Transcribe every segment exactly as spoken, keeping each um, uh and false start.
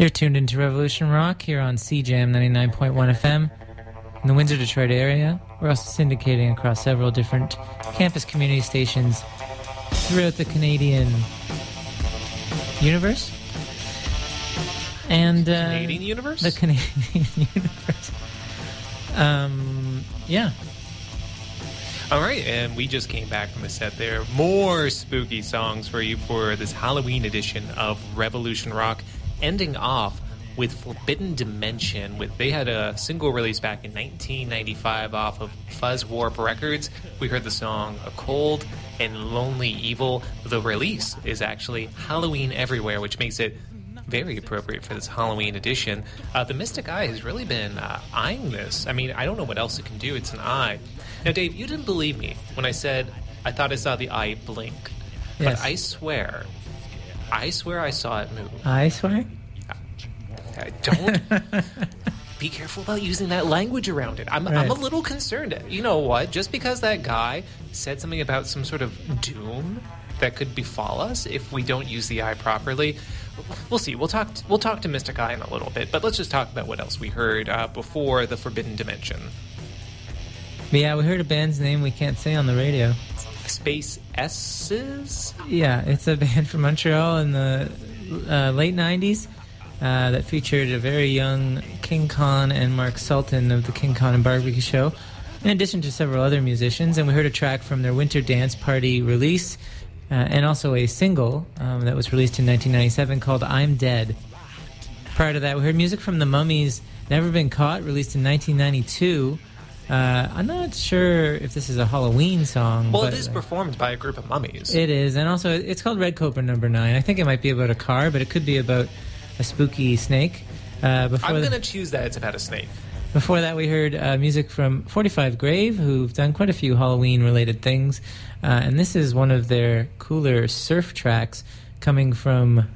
You're tuned into Revolution Rock here on C Jam ninety-nine point one F M in the Windsor, Detroit area. We're also syndicating across several different campus community stations throughout the Canadian universe. And uh, Canadian universe? The Canadian universe. Um, yeah. All right, and we just came back from the set there. More spooky songs for you for this Halloween edition of Revolution Rock, ending off with Forbidden Dimension. With They had a single release back in nineteen ninety-five off of Fuzz Warp Records. We heard the song A Cold and Lonely Evil. The release is actually Halloween Everywhere, which makes it very appropriate for this Halloween edition. Uh, the Mystic Eye has really been uh, eyeing this. I mean, I don't know what else it can do. It's an eye. Now, Dave, you didn't believe me when I said I thought I saw the eye blink. Yes. But I swear, I swear I saw it move. I swear? I don't. Be careful about using that language around it. I'm, right. I'm a little concerned. You know what? Just because that guy said something about some sort of doom that could befall us if we don't use the eye properly, we'll see. We'll talk. We'll talk to Mystic Eye in a little bit. But let's just talk about what else we heard uh, before the Forbidden Dimension. Yeah, we heard a band's name we can't say on the radio. Space S's? Yeah, it's a band from Montreal in the uh, late nineties uh, that featured a very young King Khan and Mark Sultan of the King Khan and Barbecue Show, in addition to several other musicians. And we heard a track from their Winter Dance Party release, uh, and also a single um, that was released in nineteen ninety-seven called I'm Dead. Prior to that, we heard music from the Mummies' Never Been Caught, released in nineteen ninety-two. Uh, I'm not sure if this is a Halloween song. Well, but, it is performed by a group of mummies. It is, and also it's called Red Cobra Number Nine. I think it might be about a car, but it could be about a spooky snake. Uh, before I'm the, going to choose that it's about a snake. Before that, we heard uh, music from forty-five Grave, who've done quite a few Halloween-related things, uh, and this is one of their cooler surf tracks coming from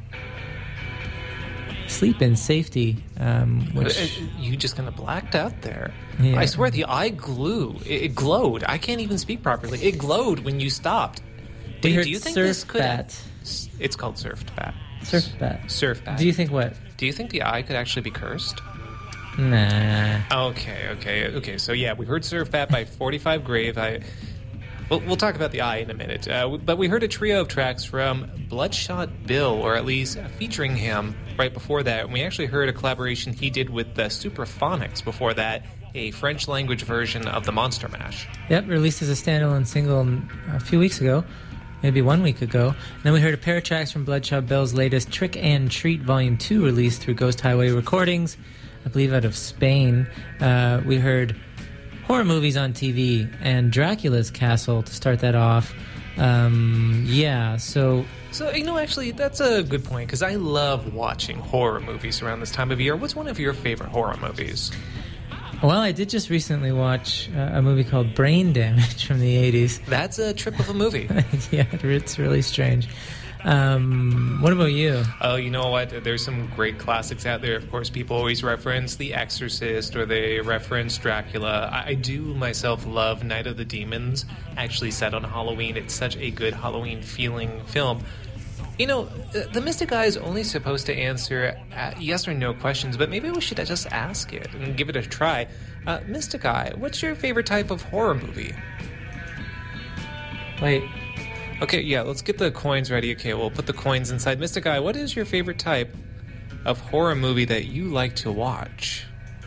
Sleep in Safety, um, which... You just kind of blacked out there. Yeah. I swear the eye glue, it, it glowed. I can't even speak properly. It glowed when you stopped. We Do, heard do you think Surf this could... Bat. It's called Surf Bat. Surf Bat. Surf Bat. Do you think what? Do you think the eye could actually be cursed? Nah. Okay, okay, okay. So yeah, we heard Surf Bat by forty-five Grave. I... We'll, we'll talk about the eye in a minute. Uh, but we heard a trio of tracks from Bloodshot Bill, or at least featuring him right before that. And we actually heard a collaboration he did with the Superphonics before that, a French language version of the Monster Mash. Yep, released as a standalone single a few weeks ago, maybe one week ago. And then we heard a pair of tracks from Bloodshot Bill's latest Trick and Treat Volume two, released through Ghost Highway Recordings, I believe out of Spain. Uh, we heard horror movies on T V and Dracula's Castle to start that off. Um, yeah, so... So, you know, actually, that's a good point, because I love watching horror movies around this time of year. What's one of your favorite horror movies? Well, I did just recently watch uh, a movie called Brain Damage from the eighties. That's a trip of a movie. Yeah, it's really strange. Um, what about you? Oh, you know what? There's some great classics out there. Of course, people always reference The Exorcist, or they reference Dracula. I, I do myself love Night of the Demons, actually set on Halloween. It's such a good Halloween-feeling film. You know, the Mystic Eye is only supposed to answer uh, yes or no questions, but maybe we should just ask it and give it a try. Uh, Mystic Eye, what's your favorite type of horror movie? Wait. Okay, yeah, let's get the coins ready. Okay, we'll put the coins inside. Mystic Eye, what is your favorite type of horror movie that you like to watch?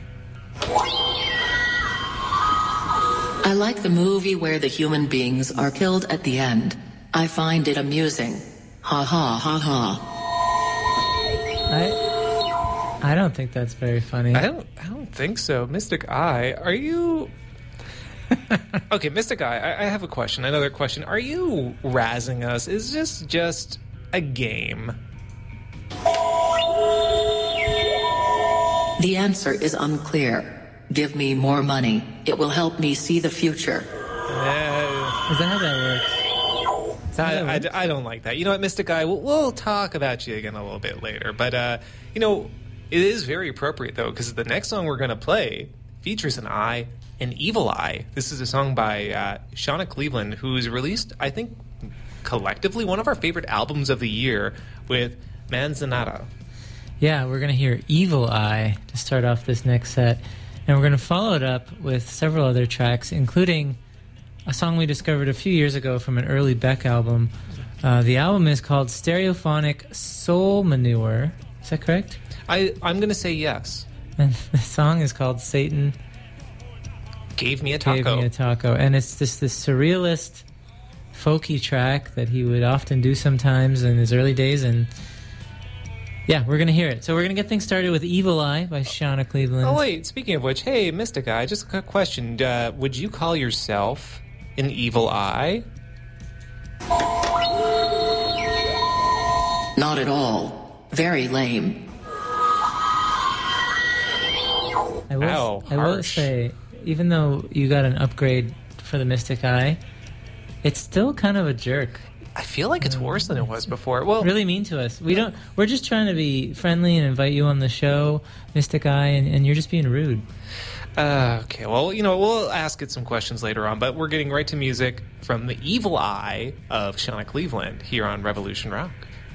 I like the movie where the human beings are killed at the end. I find it amusing. Ha ha ha ha. I I don't think that's very funny. I don't I don't think so. Mystic Eye, are you... Okay, Mystic Eye, I, I have a question, another question. Are you razzing us? Is this just a game? The answer is unclear. Give me more money. It will help me see the future. Uh, Is that how that works? Is that how that I, works? I, I don't like that. You know what, Mystic Eye, we'll, we'll talk about you again a little bit later. But, uh, you know, it is very appropriate, though, because the next song we're going to play features an eye, an evil eye. This is a song by uh, Shauna Cleveland, who's released, I think, collectively one of our favorite albums of the year with Manzanata. Yeah, we're going to hear Evil Eye to start off this next set. And we're going to follow it up with several other tracks, including a song we discovered a few years ago from an early Beck album. Uh, the album is called Stereophonic Soul Manure. Is that correct? I, I'm going to say yes. And the song is called Satan Gave Me a Taco. Gave Me a Taco. And it's just this surrealist, folky track that he would often do sometimes in his early days. And yeah, we're going to hear it. So we're going to get things started with Evil Eye by Shauna Cleveland. Oh, wait. Speaking of which, hey, Mystic Eye, just a quick question. Uh, would you call yourself an evil eye? Not at all. Very lame. I will, Ow, I will harsh. say, even though you got an upgrade for the Mystic Eye, it's still kind of a jerk. I feel like it's worse than it was before. Well, Really mean to us. We don't. We're just trying to be friendly and invite you on the show, Mystic Eye, and, and you're just being rude. Uh, okay, well, you know, we'll ask it some questions later on, but we're getting right to music from the Evil Eye of Shauna Cleveland here on Revolution Rock.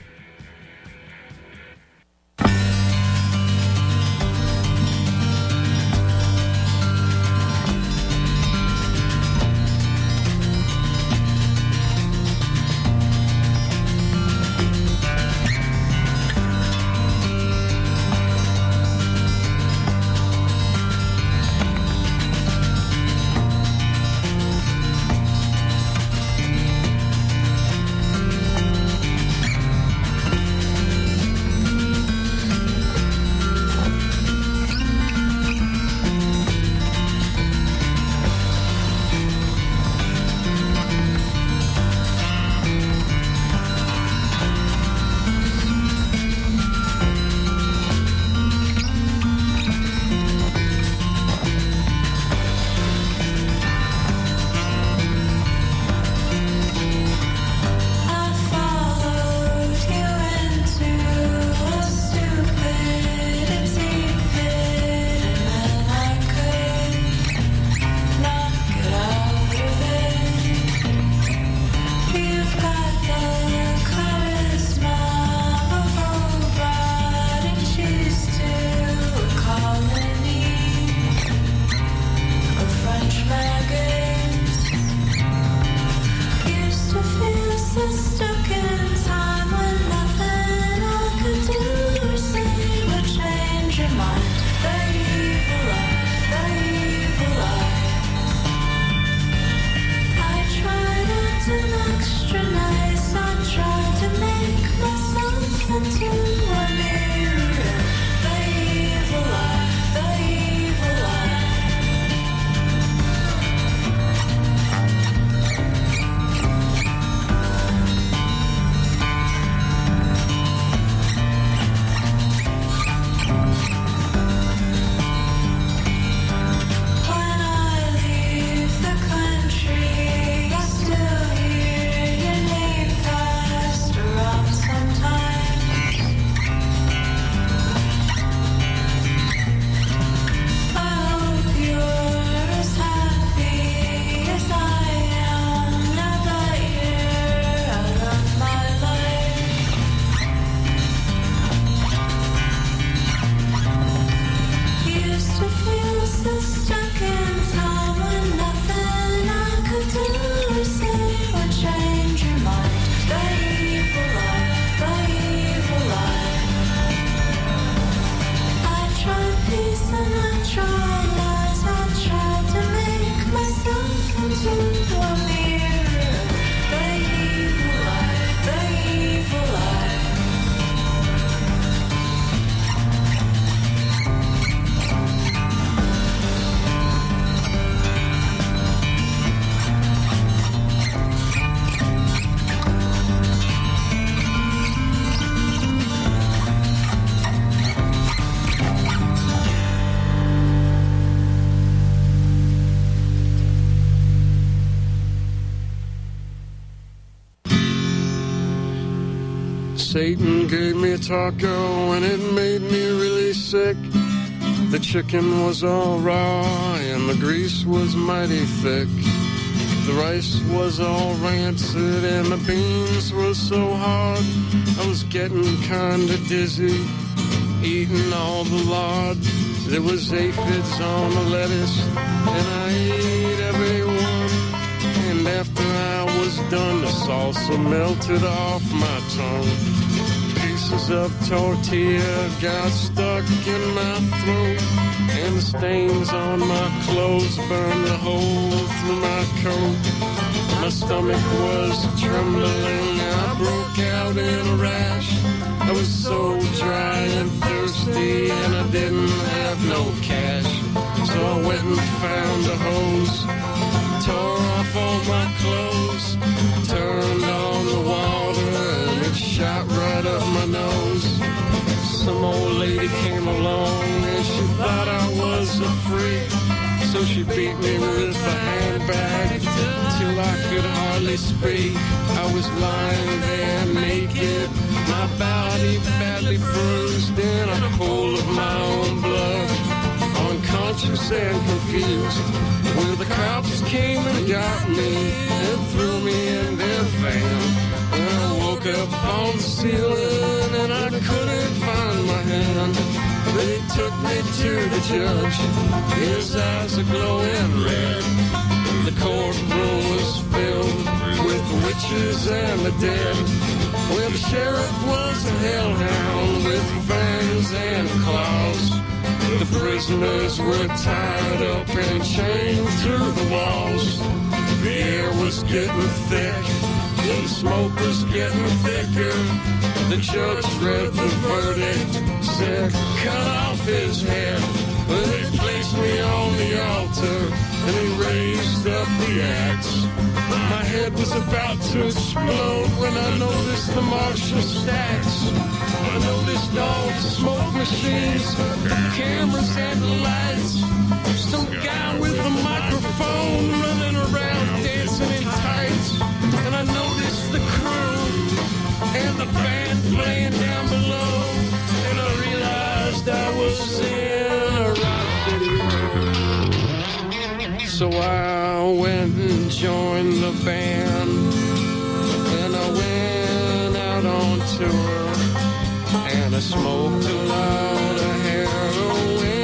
Satan gave me a taco and it made me really sick. The chicken was all raw and the grease was mighty thick. The rice was all rancid and the beans were so hard I was getting kinda dizzy. eating all the lard. There was aphids on the lettuce, and I ate every one. And after I was done, the salsa melted off my tongue. Pieces of tortilla got stuck in my throat, and the stains on my clothes burned a hole through my coat. My stomach was trembling, I broke out in a rash. I was so dry and thirsty, and I didn't have no cash. So I went and found a hose, tore off all my clothes, turned on the water, and it shot right up my nose. Some old lady came along, and she thought I was a freak. So she beat me with a handbag till I could hardly speak. I was lying there naked, my body badly bruised in a pool of my own blood, unconscious and confused. Well, the cops came and got me and threw me in their van. And I woke up on the ceiling and I couldn't find my hand. They took me to the judge, his eyes are glowing red. The courtroom was filled with witches and the dead. Well, the sheriff was a hellhound with fangs and claws. The prisoners were tied up and chained to the walls. The air was getting thick, the smoke was getting thicker. The judge read the verdict, said, cut off his head. Well, they placed me on the altar, and he raised up the axe. My head was about to explode when I noticed the Marshall stacks. I noticed all the smoke machines, cameras and the lights. Some guy with a microphone running around dancing in tights. And I noticed the crew and the band playing down below. And I realized I was in a rock video. So I went and joined the band, and I went out on tour, and I smoked a lot of heroin.